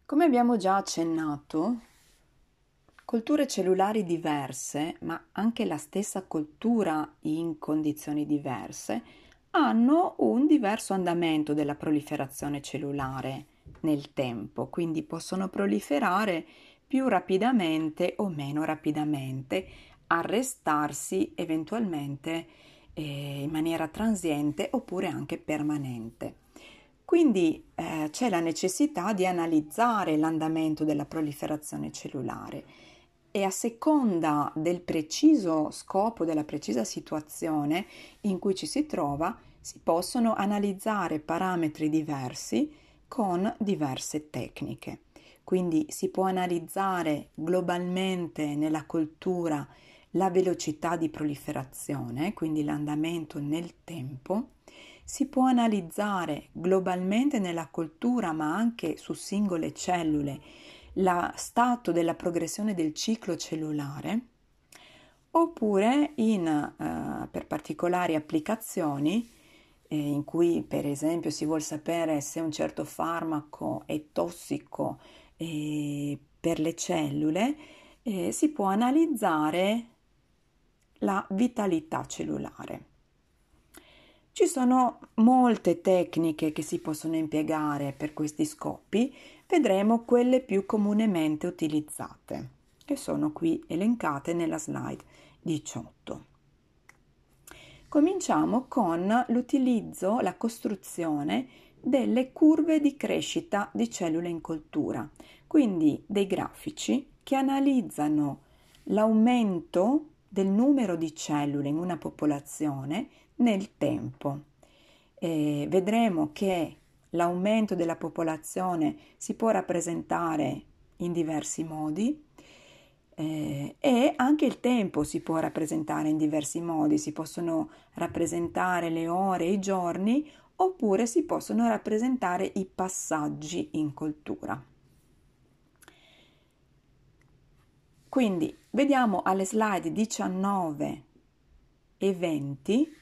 Come abbiamo già accennato, colture cellulari diverse, ma anche la stessa coltura in condizioni diverse, hanno un diverso andamento della proliferazione cellulare nel tempo, quindi possono proliferare più rapidamente o meno rapidamente, arrestarsi eventualmente in maniera transiente oppure anche permanente. Quindi c'è la necessità di analizzare l'andamento della proliferazione cellulare e a seconda del preciso scopo, della precisa situazione in cui ci si trova, si possono analizzare parametri diversi con diverse tecniche. Quindi si può analizzare globalmente nella coltura la velocità di proliferazione, quindi l'andamento nel tempo. Si può analizzare globalmente nella coltura, ma anche su singole cellule, lo stato della progressione del ciclo cellulare, oppure per particolari applicazioni in cui per esempio si vuol sapere se un certo farmaco è tossico per le cellule, si può analizzare la vitalità cellulare. Ci sono molte tecniche che si possono impiegare per questi scopi, vedremo quelle più comunemente utilizzate, che sono qui elencate nella slide 18. Cominciamo con l'utilizzo, la costruzione delle curve di crescita di cellule in coltura, quindi dei grafici che analizzano l'aumento del numero di cellule in una popolazione nel tempo. Vedremo che l'aumento della popolazione si può rappresentare in diversi modi e anche il tempo si può rappresentare in diversi modi, si possono rappresentare le ore e i giorni oppure si possono rappresentare i passaggi in coltura. Quindi vediamo alle slide 19 e 20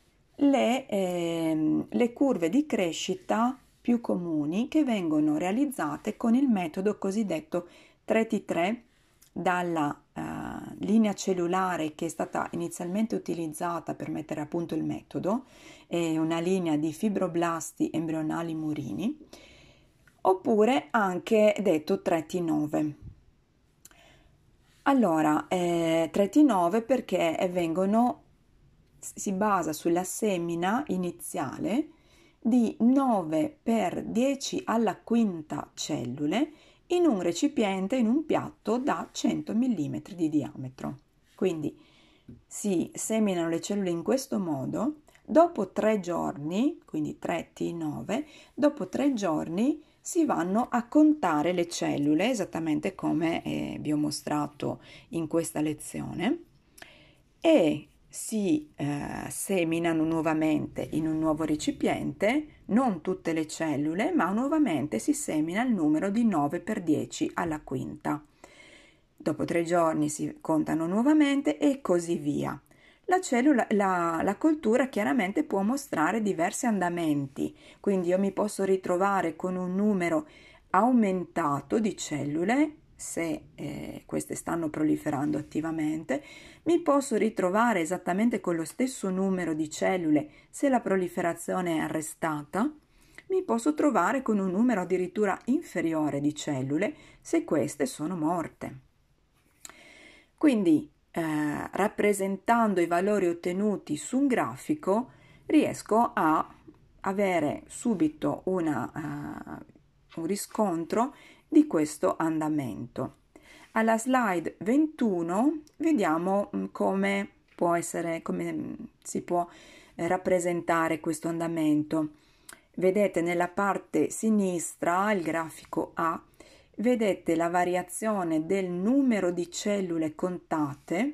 le curve di crescita più comuni che vengono realizzate con il metodo cosiddetto 3T3 dalla linea cellulare che è stata inizialmente utilizzata per mettere a punto il metodo, è una linea di fibroblasti embrionali murini, oppure anche detto 3T9. Allora, 3T9 perché si basa sulla semina iniziale di 9 per 10 alla quinta cellule in un recipiente, in un piatto da 100 mm di diametro. Quindi si seminano le cellule in questo modo, dopo 3 giorni, quindi 3T9, dopo 3 giorni si vanno a contare le cellule, esattamente come vi ho mostrato in questa lezione, e si seminano nuovamente in un nuovo recipiente, non tutte le cellule, ma nuovamente si semina il numero di 9 per 10 alla quinta. Dopo 3 giorni si contano nuovamente e così via. La coltura chiaramente può mostrare diversi andamenti, quindi io mi posso ritrovare con un numero aumentato di cellule se queste stanno proliferando attivamente, mi posso ritrovare esattamente con lo stesso numero di cellule se la proliferazione è arrestata, mi posso trovare con un numero addirittura inferiore di cellule se queste sono morte. Quindi rappresentando i valori ottenuti su un grafico riesco a avere subito un riscontro di questo andamento. Alla slide 21 vediamo come si può rappresentare questo andamento. Vedete nella parte sinistra il grafico A, vedete la variazione del numero di cellule contate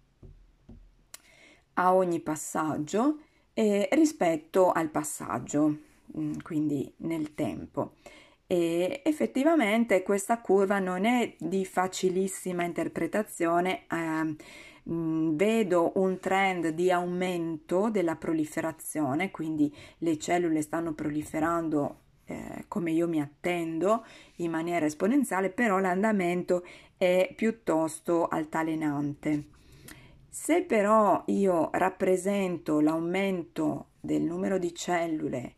a ogni passaggio rispetto al passaggio, quindi nel tempo. E effettivamente questa curva non è di facilissima interpretazione, vedo un trend di aumento della proliferazione, quindi le cellule stanno proliferando come io mi attendo in maniera esponenziale, però l'andamento è piuttosto altalenante. Se però io rappresento l'aumento del numero di cellule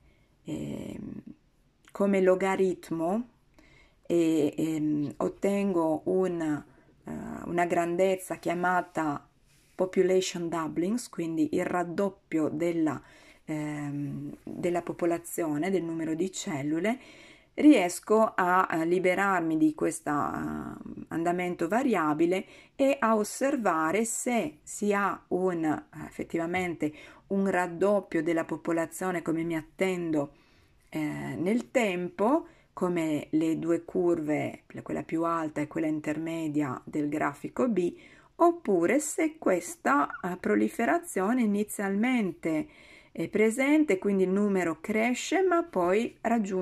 come logaritmo e ottengo una grandezza chiamata population doublings, quindi il raddoppio della popolazione, del numero di cellule, riesco a liberarmi di questo andamento variabile e a osservare se si ha effettivamente un raddoppio della popolazione come mi attendo nel tempo, come le due curve, quella più alta e quella intermedia del grafico B, oppure se questa proliferazione inizialmente è presente, quindi il numero cresce, ma poi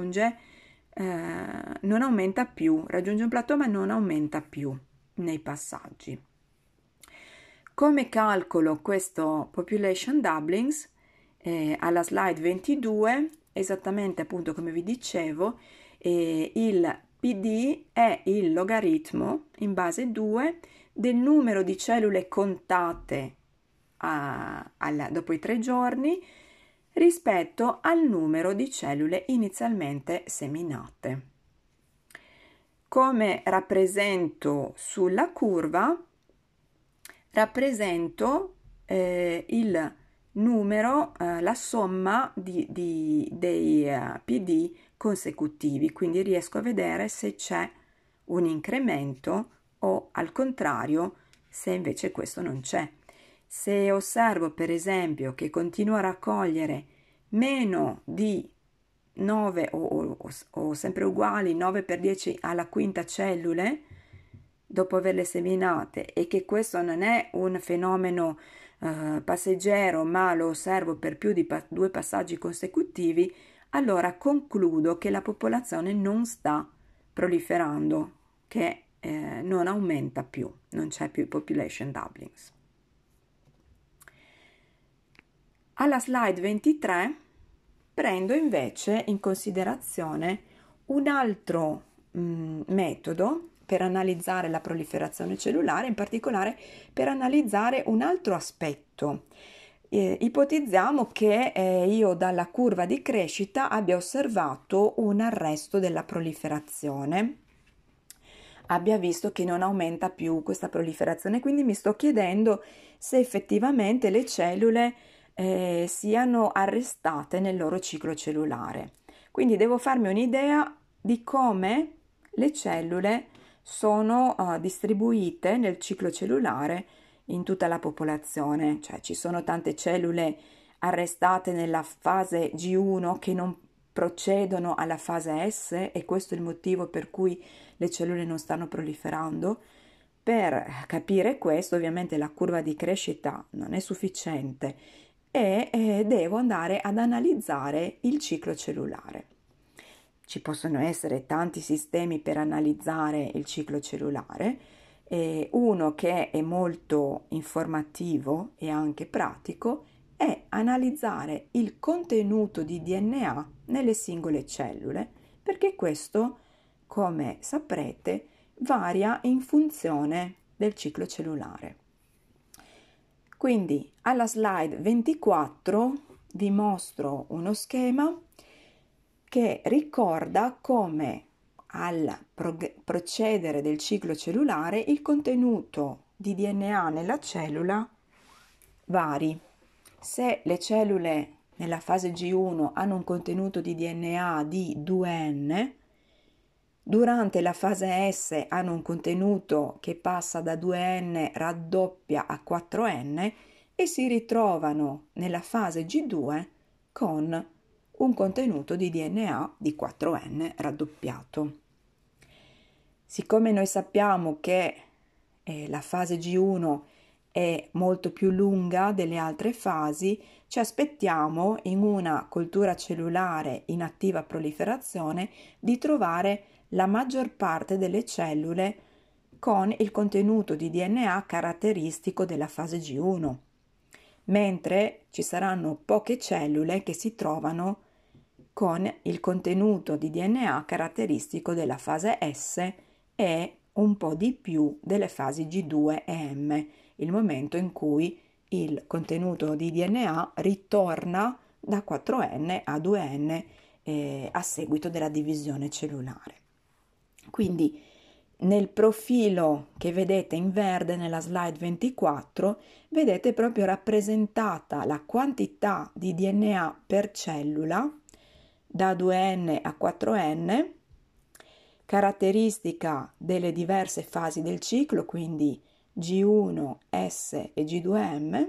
non aumenta più, raggiunge un plateau ma non aumenta più nei passaggi. Come calcolo questo population doublings? Alla slide 22, esattamente appunto come vi dicevo, il PD è il logaritmo in base 2 del numero di cellule contate dopo i 3 giorni rispetto al numero di cellule inizialmente seminate. Come rappresento sulla curva? Rappresento il numero, la somma dei PD consecutivi, quindi riesco a vedere se c'è un incremento o al contrario se invece questo non c'è. Se osservo per esempio che continuo a raccogliere meno di 9 o sempre uguali 9 per 10 alla quinta cellule dopo averle seminate e che questo non è un fenomeno passeggero ma lo osservo per più di 2 passaggi consecutivi, allora concludo che la popolazione non sta proliferando, che non aumenta più, non c'è più population doublings. Alla slide 23 prendo invece in considerazione un altro metodo per analizzare la proliferazione cellulare, in particolare per analizzare un altro aspetto. Ipotizziamo che io dalla curva di crescita abbia osservato un arresto della proliferazione, abbia visto che non aumenta più questa proliferazione, quindi mi sto chiedendo se effettivamente le cellule siano arrestate nel loro ciclo cellulare. Quindi devo farmi un'idea di come le cellule sono distribuite nel ciclo cellulare in tutta la popolazione, cioè ci sono tante cellule arrestate nella fase G1 che non procedono alla fase S e questo è il motivo per cui le cellule non stanno proliferando. Per capire questo, ovviamente la curva di crescita non è sufficiente e devo andare ad analizzare il ciclo cellulare. Ci possono essere tanti sistemi per analizzare il ciclo cellulare, uno che è molto informativo e anche pratico è analizzare il contenuto di DNA nelle singole cellule, perché questo, come saprete, varia in funzione del ciclo cellulare. Quindi alla slide 24 vi mostro uno schema che ricorda come al procedere del ciclo cellulare il contenuto di DNA nella cellula vari. Se le cellule nella fase G1 hanno un contenuto di DNA di 2N, durante la fase S hanno un contenuto che passa da 2N raddoppia a 4N e si ritrovano nella fase G2 con un contenuto di DNA di 4N raddoppiato. Siccome noi sappiamo che la fase G1 è molto più lunga delle altre fasi, ci aspettiamo in una coltura cellulare in attiva proliferazione di trovare la maggior parte delle cellule con il contenuto di DNA caratteristico della fase G1, mentre ci saranno poche cellule che si trovano con il contenuto di DNA caratteristico della fase S e un po' di più delle fasi G2 e M, il momento in cui il contenuto di DNA ritorna da 4N a 2N a seguito della divisione cellulare. Quindi nel profilo che vedete in verde nella slide 24 vedete proprio rappresentata la quantità di DNA per cellula da 2N a 4N, caratteristica delle diverse fasi del ciclo, quindi G1, S e G2M,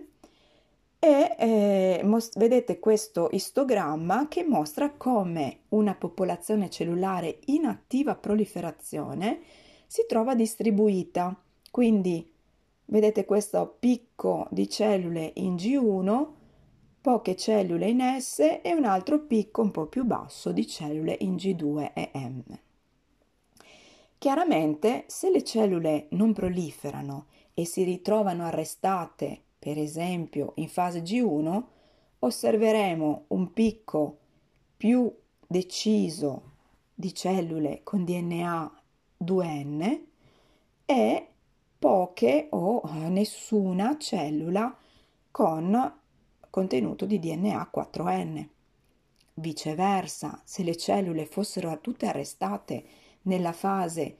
e vedete questo istogramma che mostra come una popolazione cellulare in attiva proliferazione si trova distribuita. Quindi vedete questo picco di cellule in G1, poche cellule in S e un altro picco un po' più basso di cellule in G2 e M. Chiaramente, se le cellule non proliferano e si ritrovano arrestate, per esempio in fase G1, osserveremo un picco più deciso di cellule con DNA 2N e poche o nessuna cellula con contenuto di DNA 4N. Viceversa, se le cellule fossero tutte arrestate nella fase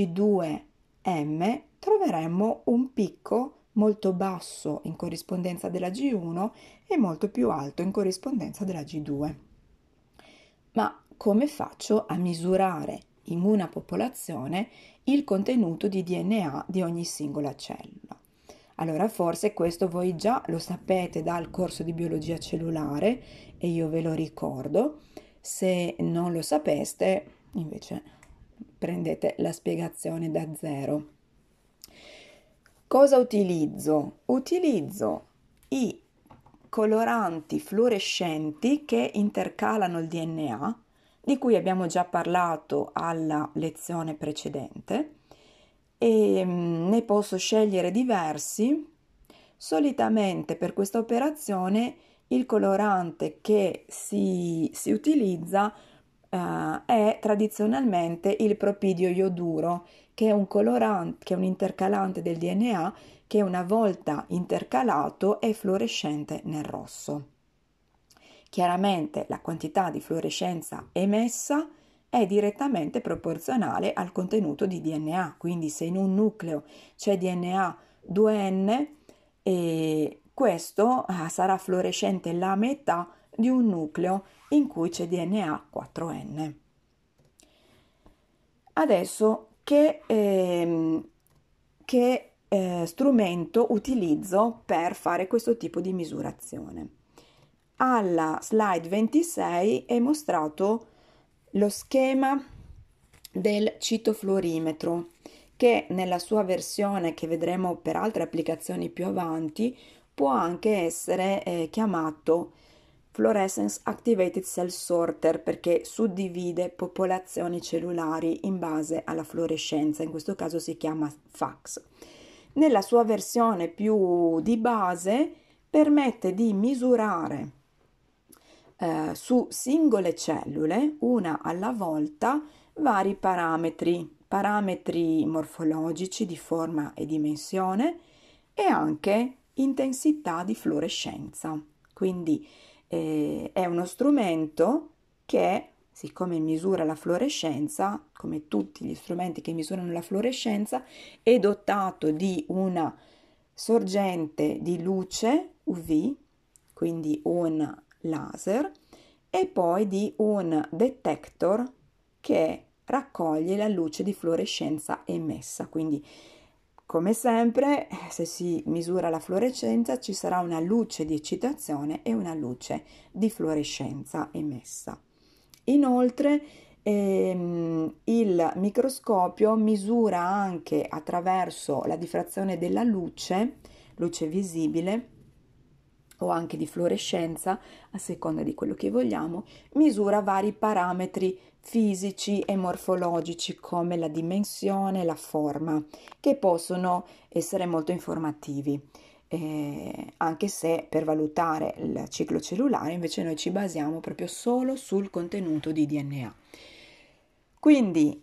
G2M, troveremmo un picco molto basso in corrispondenza della G1 e molto più alto in corrispondenza della G2. Ma come faccio a misurare in una popolazione il contenuto di DNA di ogni singola cellula? Allora, forse questo voi già lo sapete dal corso di biologia cellulare e io ve lo ricordo. Se non lo sapeste, invece prendete la spiegazione da zero. Cosa utilizzo? Utilizzo i coloranti fluorescenti che intercalano il DNA, di cui abbiamo già parlato alla lezione precedente, e ne posso scegliere diversi. Solitamente per questa operazione il colorante che si utilizza è tradizionalmente il propidio ioduro, che è un colorante, che è un intercalante del DNA che una volta intercalato è fluorescente nel rosso. Chiaramente la quantità di fluorescenza emessa è direttamente proporzionale al contenuto di DNA, quindi se in un nucleo c'è DNA 2N, questo sarà fluorescente la metà di un nucleo in cui c'è DNA 4N. Adesso che strumento utilizzo per fare questo tipo di misurazione? Alla slide 26 è mostrato lo schema del citofluorimetro, che nella sua versione, che vedremo per altre applicazioni più avanti, può anche essere chiamato Fluorescence Activated Cell Sorter, perché suddivide popolazioni cellulari in base alla fluorescenza, in questo caso si chiama FACS. Nella sua versione più di base permette di misurare su singole cellule, una alla volta, vari parametri morfologici di forma e dimensione e anche intensità di fluorescenza. Quindi è uno strumento che, siccome misura la fluorescenza, come tutti gli strumenti che misurano la fluorescenza, è dotato di una sorgente di luce UV, quindi un laser, e poi di un detector che raccoglie la luce di fluorescenza emessa. Quindi, come sempre, se si misura la fluorescenza ci sarà una luce di eccitazione e una luce di fluorescenza emessa. Inoltre il microscopio misura anche attraverso la diffrazione della luce visibile o anche di fluorescenza, a seconda di quello che vogliamo, misura vari parametri fisici e morfologici come la dimensione e la forma, che possono essere molto informativi. anche se per valutare il ciclo cellulare invece noi ci basiamo proprio solo sul contenuto di DNA. Quindi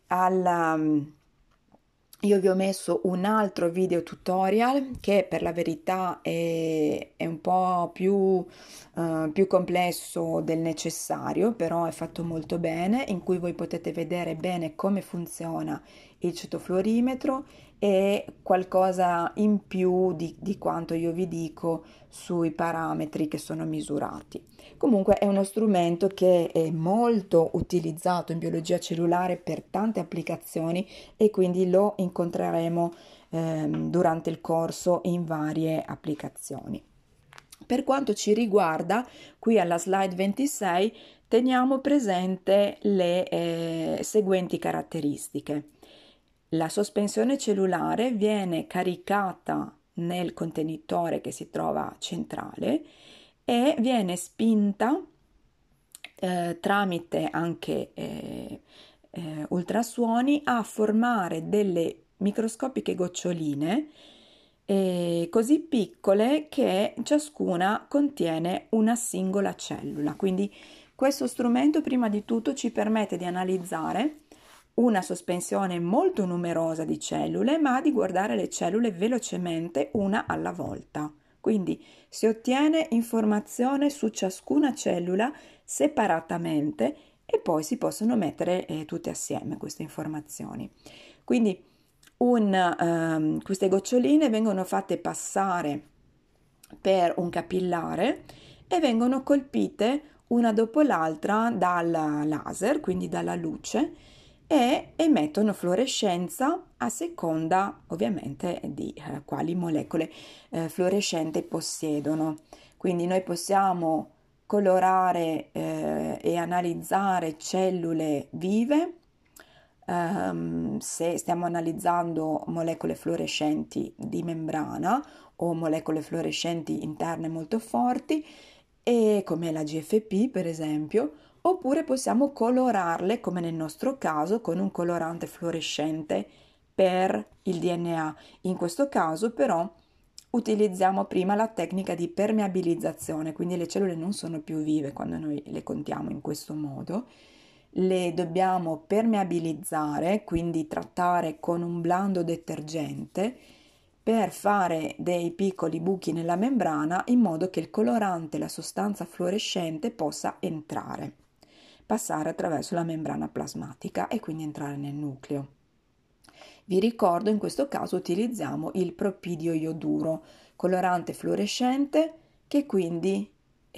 io vi ho messo un altro video tutorial che per la verità è un po' più complesso del necessario, però è fatto molto bene, in cui voi potete vedere bene come funziona il citofluorimetro e qualcosa in più di quanto io vi dico sui parametri che sono misurati. Comunque è uno strumento che è molto utilizzato in biologia cellulare per tante applicazioni e quindi lo incontreremo durante il corso in varie applicazioni. Per quanto ci riguarda, qui alla slide 26 teniamo presente le seguenti caratteristiche. La sospensione cellulare viene caricata nel contenitore che si trova centrale e viene spinta tramite anche ultrasuoni a formare delle microscopiche goccioline così piccole che ciascuna contiene una singola cellula. Quindi questo strumento prima di tutto ci permette di analizzare una sospensione molto numerosa di cellule, ma di guardare le cellule velocemente una alla volta. Quindi si ottiene informazione su ciascuna cellula separatamente e poi si possono mettere tutte assieme queste informazioni. Quindi queste goccioline vengono fatte passare per un capillare e vengono colpite una dopo l'altra dal laser, quindi dalla luce, e emettono fluorescenza a seconda ovviamente di quali molecole fluorescenti possiedono. Quindi noi possiamo colorare e analizzare cellule vive se stiamo analizzando molecole fluorescenti di membrana o molecole fluorescenti interne molto forti, e come la GFP per esempio, oppure possiamo colorarle come nel nostro caso con un colorante fluorescente per il DNA. In questo caso però utilizziamo prima la tecnica di permeabilizzazione, quindi le cellule non sono più vive quando noi le contiamo in questo modo, le dobbiamo permeabilizzare, quindi trattare con un blando detergente per fare dei piccoli buchi nella membrana in modo che il colorante, la sostanza fluorescente, possa entrare, passare attraverso la membrana plasmatica e quindi entrare nel nucleo. Vi ricordo, in questo caso utilizziamo il propidio ioduro, colorante fluorescente che quindi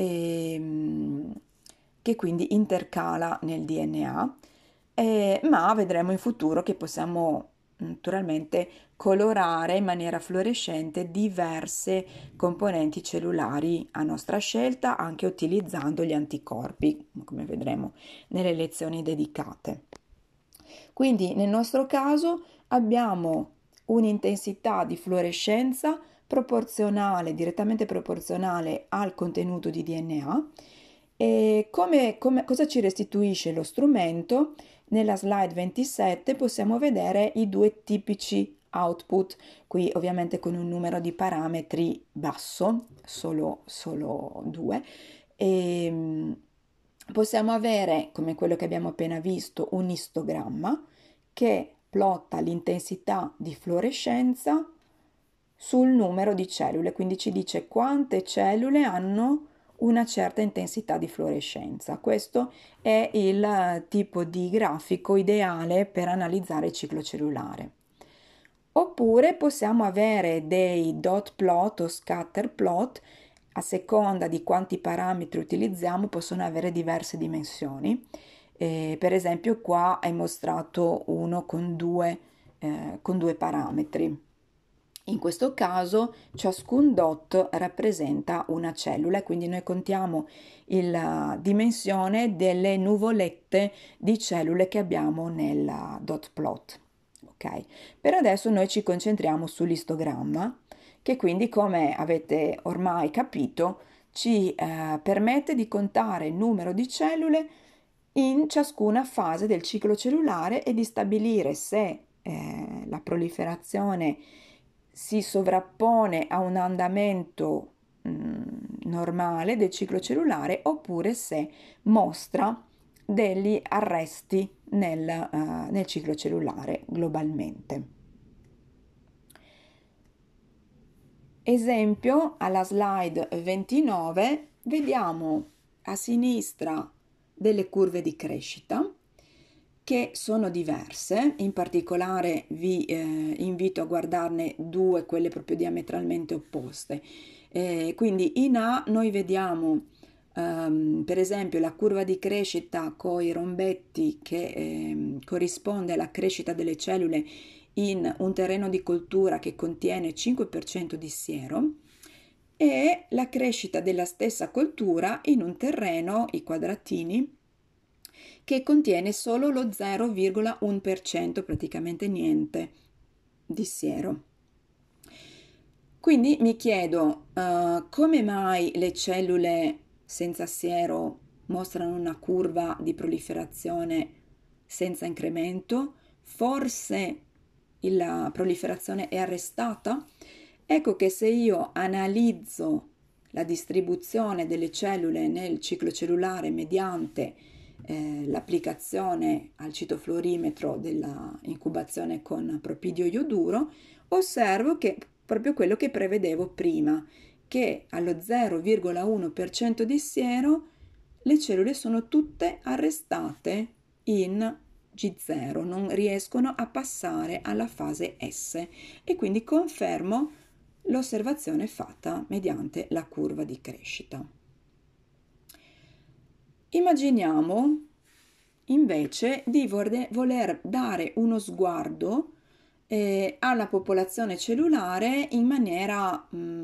intercala nel DNA, ma vedremo in futuro che possiamo naturalmente colorare in maniera fluorescente diverse componenti cellulari a nostra scelta, anche utilizzando gli anticorpi, come vedremo nelle lezioni dedicate. Quindi nel nostro caso abbiamo un'intensità di fluorescenza direttamente proporzionale al contenuto di DNA. E cosa ci restituisce lo strumento? Nella slide 27 possiamo vedere i due tipici output, qui ovviamente con un numero di parametri basso, solo 2, e possiamo avere, come quello che abbiamo appena visto, un istogramma che plotta l'intensità di fluorescenza sul numero di cellule, quindi ci dice quante cellule hanno una certa intensità di fluorescenza. Questo è il tipo di grafico ideale per analizzare il ciclo cellulare. Oppure possiamo avere dei dot plot o scatter plot, a seconda di quanti parametri utilizziamo possono avere diverse dimensioni. Per esempio qua è mostrato uno con due parametri. In questo caso ciascun dot rappresenta una cellula, quindi noi contiamo la dimensione delle nuvolette di cellule che abbiamo nel dot plot. Okay. Per adesso noi ci concentriamo sull'istogramma, che quindi, come avete ormai capito, ci permette di contare il numero di cellule in ciascuna fase del ciclo cellulare e di stabilire se la proliferazione si sovrappone a un andamento normale del ciclo cellulare oppure se mostra degli arresti nel ciclo cellulare globalmente. Esempio, alla slide 29 vediamo a sinistra delle curve di crescita che sono diverse, in particolare vi invito a guardarne due, quelle proprio diametralmente opposte. Quindi in A noi vediamo per esempio la curva di crescita con i rombetti che corrisponde alla crescita delle cellule in un terreno di coltura che contiene 5% di siero e la crescita della stessa coltura in un terreno, i quadratini, che contiene solo lo 0,1%, praticamente niente, di siero. Quindi mi chiedo come mai le cellule senza siero mostrano una curva di proliferazione senza incremento? Forse la proliferazione è arrestata? Ecco che se io analizzo la distribuzione delle cellule nel ciclo cellulare mediante l'applicazione al citofluorimetro della incubazione con propidio ioduro, osservo che proprio quello che prevedevo prima, che allo 0,1% di siero le cellule sono tutte arrestate in G0, non riescono a passare alla fase S e quindi confermo l'osservazione fatta mediante la curva di crescita. Immaginiamo invece di voler dare uno sguardo alla popolazione cellulare in maniera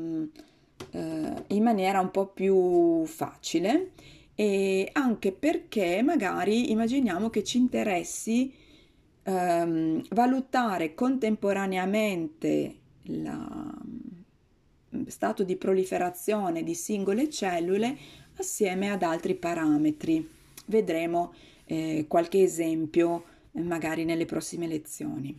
un po' più facile, e anche perché magari immaginiamo che ci interessi valutare contemporaneamente lo stato di proliferazione di singole cellule assieme ad altri parametri. Vedremo qualche esempio magari nelle prossime lezioni.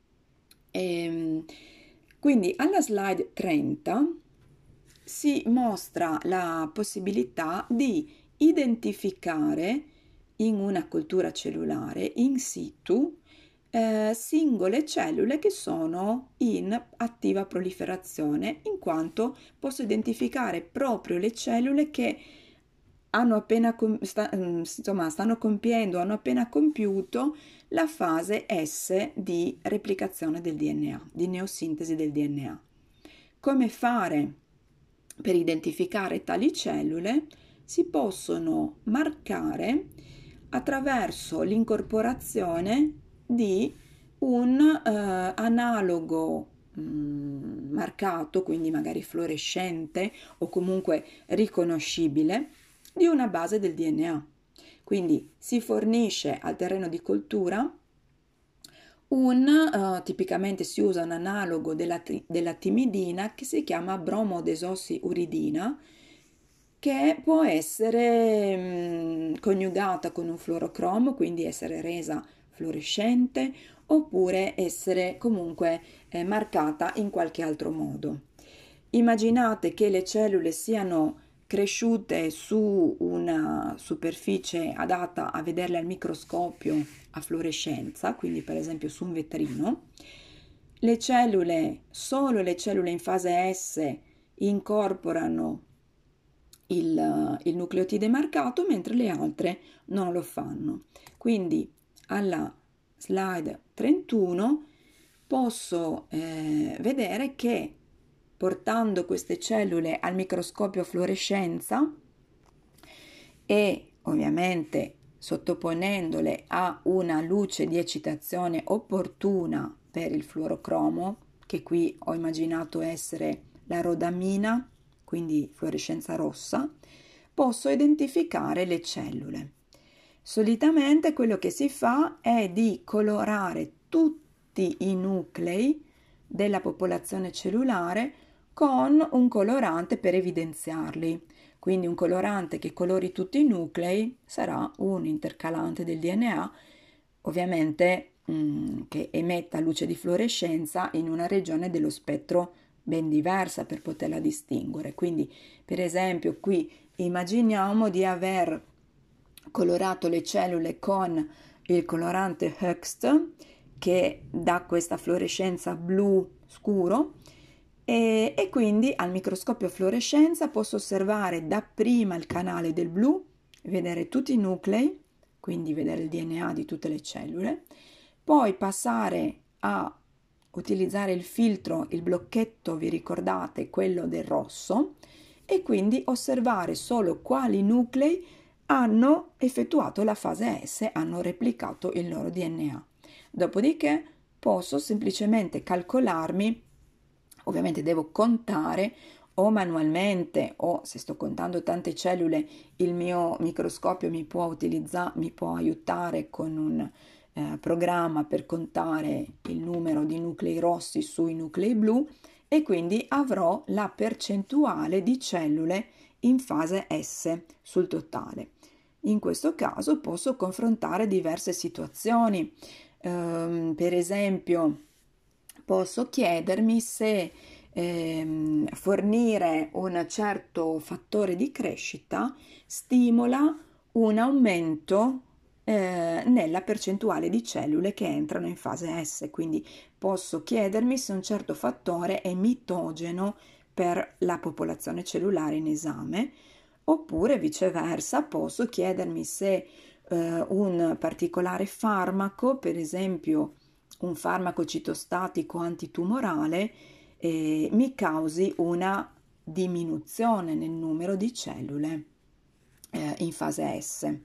Quindi alla slide 30 si mostra la possibilità di identificare in una coltura cellulare in situ singole cellule che sono in attiva proliferazione, in quanto posso identificare proprio le cellule che hanno stanno compiendo, hanno appena compiuto la fase S di replicazione del DNA, di neosintesi del DNA. Come fare per identificare tali cellule? Si possono marcare attraverso l'incorporazione di un analogo marcato, quindi magari fluorescente o comunque riconoscibile, di una base del DNA. Quindi si fornisce al terreno di coltura tipicamente si usa un analogo della timidina che si chiama bromodesossiuridina, che può essere coniugata con un fluorocromo, quindi essere resa fluorescente, oppure essere comunque marcata in qualche altro modo. Immaginate che le cellule siano cresciute su una superficie adatta a vederle al microscopio a fluorescenza, quindi per esempio su un vetrino. Solo le cellule in fase S incorporano il nucleotide marcato, mentre le altre non lo fanno. Quindi alla slide 31 posso vedere che portando queste cellule al microscopio a fluorescenza e ovviamente sottoponendole a una luce di eccitazione opportuna per il fluorocromo, che qui ho immaginato essere la rodamina, quindi fluorescenza rossa, posso identificare le cellule. Solitamente quello che si fa è di colorare tutti i nuclei della popolazione cellulare con un colorante per evidenziarli. Quindi un colorante che colori tutti i nuclei sarà un intercalante del DNA, ovviamente che emetta luce di fluorescenza in una regione dello spettro ben diversa per poterla distinguere. Quindi, per esempio, qui immaginiamo di aver colorato le cellule con il colorante Hoechst che dà questa fluorescenza blu scuro e quindi al microscopio a fluorescenza posso osservare dapprima il canale del blu, vedere tutti i nuclei, quindi vedere il DNA di tutte le cellule, poi passare a utilizzare il filtro, il blocchetto, vi ricordate, quello del rosso, e quindi osservare solo quali nuclei hanno effettuato la fase S, hanno replicato il loro DNA. Dopodiché posso semplicemente calcolarmi, ovviamente devo contare o manualmente o se sto contando tante cellule il mio microscopio mi può aiutare con un programma per contare il numero di nuclei rossi sui nuclei blu e quindi avrò la percentuale di cellule in fase S sul totale. In questo caso posso confrontare diverse situazioni. Per esempio, posso chiedermi se fornire un certo fattore di crescita stimola un aumento nella percentuale di cellule che entrano in fase S. Quindi posso chiedermi se un certo fattore è mitogeno per la popolazione cellulare in esame. Oppure viceversa, posso chiedermi se un particolare farmaco, per esempio un farmaco citostatico antitumorale, mi causi una diminuzione nel numero di cellule in fase S.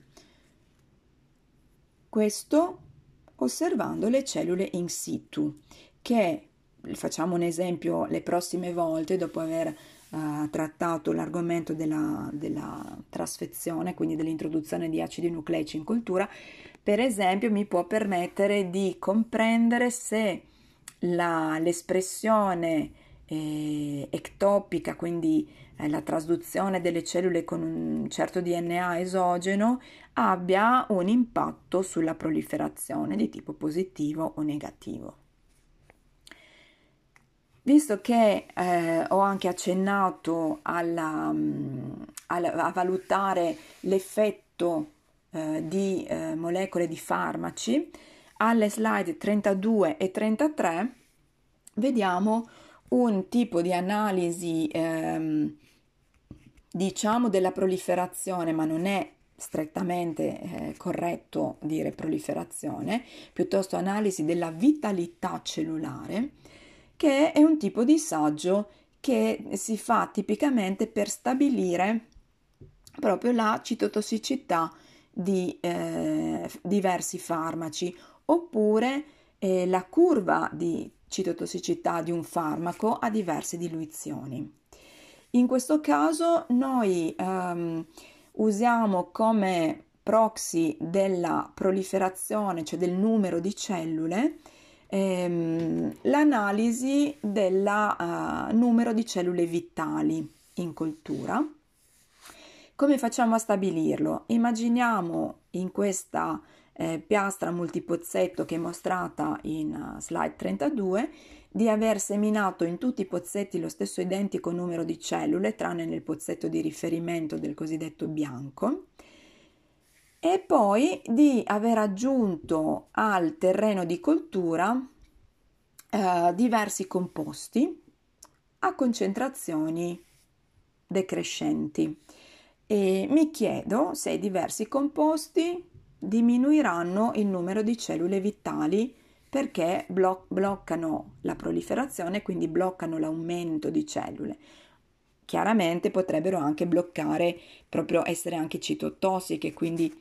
Questo osservando le cellule in situ, che facciamo un esempio le prossime volte dopo aver trattato l'argomento della trasfezione, quindi dell'introduzione di acidi nucleici in cultura, per esempio mi può permettere di comprendere se l'espressione ectopica, quindi la trasduzione delle cellule con un certo DNA esogeno, abbia un impatto sulla proliferazione di tipo positivo o negativo. Visto che ho anche accennato a valutare l'effetto di molecole di farmaci, alle slide 32 e 33 vediamo un tipo di analisi diciamo della proliferazione, ma non è strettamente corretto dire proliferazione, piuttosto analisi della vitalità cellulare, che è un tipo di saggio che si fa tipicamente per stabilire proprio la citotossicità di diversi farmaci oppure la curva di citotossicità di un farmaco a diverse diluizioni. In questo caso noi usiamo come proxy della proliferazione, cioè del numero di cellule, l'analisi del numero di cellule vitali in coltura. Come facciamo a stabilirlo? Immaginiamo in questa piastra multipozzetto che è mostrata in slide 32 di aver seminato in tutti i pozzetti lo stesso identico numero di cellule, tranne nel pozzetto di riferimento del cosiddetto bianco, e poi di aver aggiunto al terreno di coltura diversi composti a concentrazioni decrescenti. E mi chiedo se i diversi composti diminuiranno il numero di cellule vitali perché bloccano la proliferazione, quindi bloccano l'aumento di cellule. Chiaramente potrebbero anche bloccare, proprio essere anche citotossiche, quindi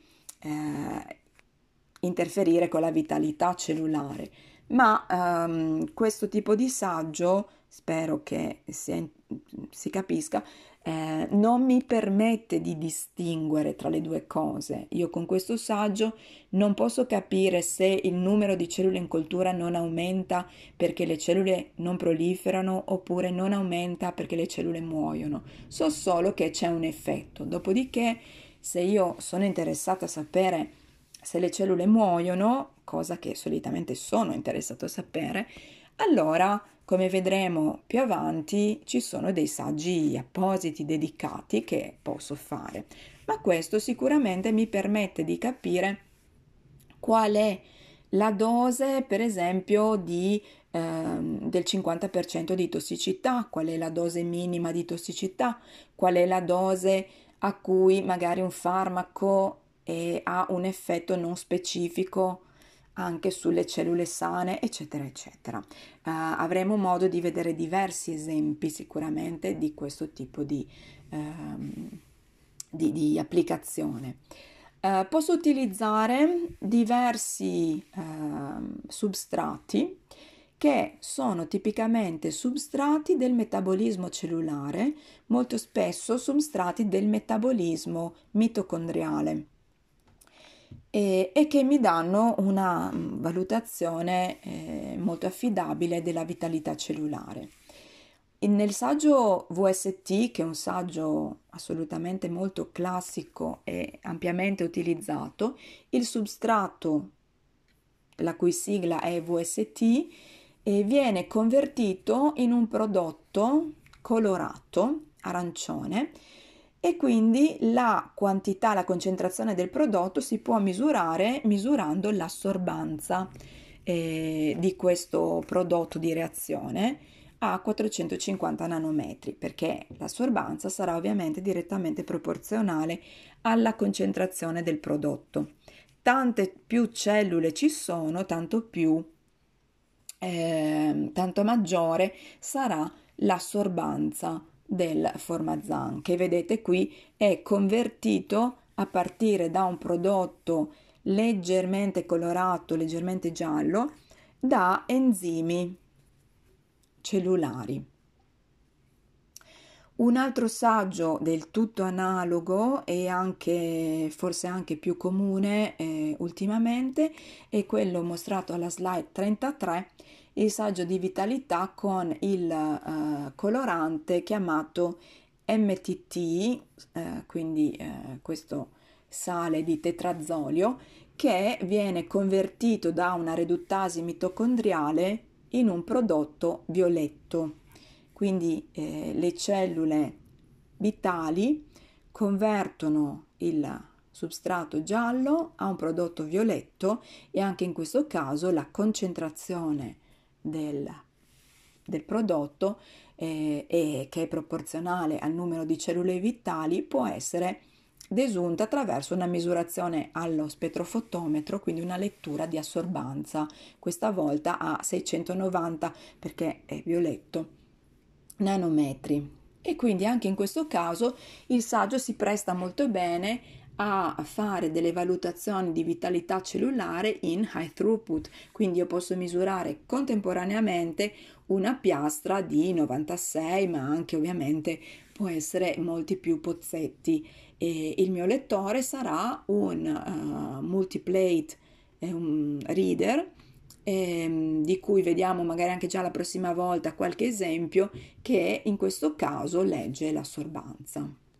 interferire con la vitalità cellulare. Ma questo tipo di saggio, spero che si capisca, non mi permette di distinguere tra le due cose. Io con questo saggio non posso capire se il numero di cellule in coltura non aumenta perché le cellule non proliferano oppure non aumenta perché le cellule muoiono. So solo che c'è un effetto. Dopodiché, se io sono interessata a sapere Se le cellule muoiono, cosa che solitamente sono interessato a sapere, allora, come vedremo più avanti, ci sono dei saggi appositi dedicati che posso fare, ma questo sicuramente mi permette di capire qual è la dose, per esempio, del 50% di tossicità, qual è la dose minima di tossicità, qual è la dose a cui magari un farmaco ha un effetto non specifico anche sulle cellule sane, eccetera, eccetera. Avremo modo di vedere diversi esempi sicuramente di questo tipo ehm, di applicazione. Posso utilizzare diversi substrati che sono tipicamente substrati del metabolismo cellulare, molto spesso substrati del metabolismo mitocondriale e che mi danno una valutazione molto affidabile della vitalità cellulare. Nel saggio VST, che è un saggio assolutamente molto classico e ampiamente utilizzato, il substrato, la cui sigla è VST, viene convertito in un prodotto colorato, arancione, e quindi la quantità, la concentrazione del prodotto si può misurare misurando l'assorbanza di questo prodotto di reazione a 450 nanometri, perché l'assorbanza sarà ovviamente direttamente proporzionale alla concentrazione del prodotto. Tante più cellule ci sono, tanto maggiore sarà l'assorbanza del formazan, che vedete qui è convertito a partire da un prodotto leggermente colorato, leggermente giallo, da enzimi cellulari. Un altro saggio del tutto analogo e anche forse anche più comune ultimamente è quello mostrato alla slide 33, il saggio di vitalità con il colorante chiamato MTT, quindi questo sale di tetrazolio che viene convertito da una reduttasi mitocondriale in un prodotto violetto. Quindi le cellule vitali convertono il substrato giallo a un prodotto violetto e anche in questo caso la concentrazione del prodotto che è proporzionale al numero di cellule vitali può essere desunta attraverso una misurazione allo spettrofotometro, quindi una lettura di assorbanza, questa volta a 690 perché è violetto nanometri. E quindi anche in questo caso il saggio si presta molto bene a fare delle valutazioni di vitalità cellulare in high throughput, quindi io posso misurare contemporaneamente una piastra di 96, ma anche ovviamente può essere molti più pozzetti. E il mio lettore sarà un multiplate un reader di cui vediamo magari anche già la prossima volta qualche esempio che in questo caso legge l'assorbanza.